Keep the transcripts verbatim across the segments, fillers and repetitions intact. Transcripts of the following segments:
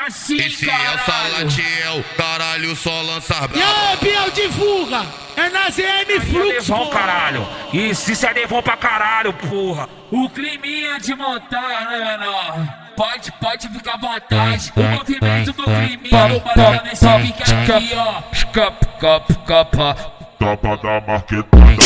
Assim, e se caralho. eu só latiel, caralho, só lançar E aí, Biel, divulga! É na Z N Fluxo, Devon, caralho. Isso, isso é Devon pra caralho, porra. O climinha de montanha, né, menor? Pode, pode ficar à vontade. O movimento do climinha, no barulho nesse pique aqui, ó. Escapa, capa, capa. Tapa da marquetada.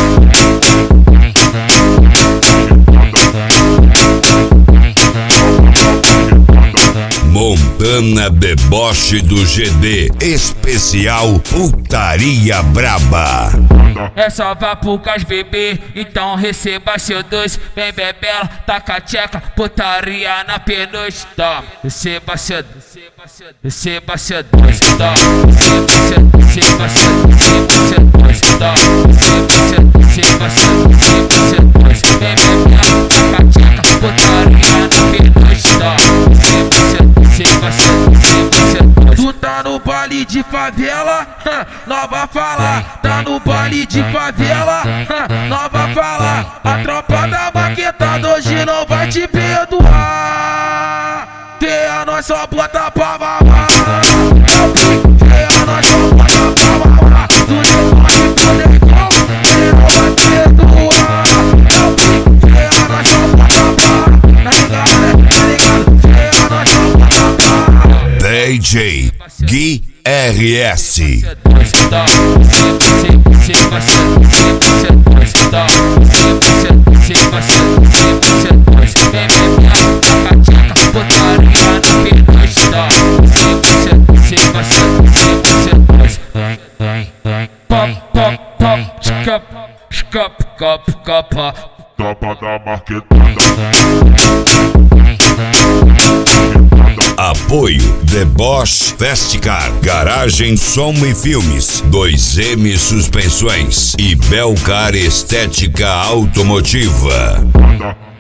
Montana Deboche do G D, especial Putaria Braba. É só vá pro Cas bebê, então receba seu doce. Vem bebela, taca a tcheca, putaria na penugem. Toma, receba seu doce, receba seu doce. Toma, receba seu doce, receba seu doce. Toma, receba seu doce, receba seu doce. Vem bebela, taca a tcheca, putaria na penugem. Toma, receba seu doce, receba seu doce. Tu tá no baile de favela, nova falar. Tá no baile de favela, nova falar. A tropa da maquetada hoje não vai te perdoar. Tem a nós só bota pra mamar. Tem a nós só bota pra mamar. Tu não pode poder não, ele não vai perdoar. Tem a nós só bota pra mamar. Tá ligado, tá ligado? Tem a nós só bota pra mamar. D J Gui R S. Tapa da marquetada. Apoio Deboche Festcar, Garagem Som e Filmes, dois M Suspensões e Belcar Estética Automotiva.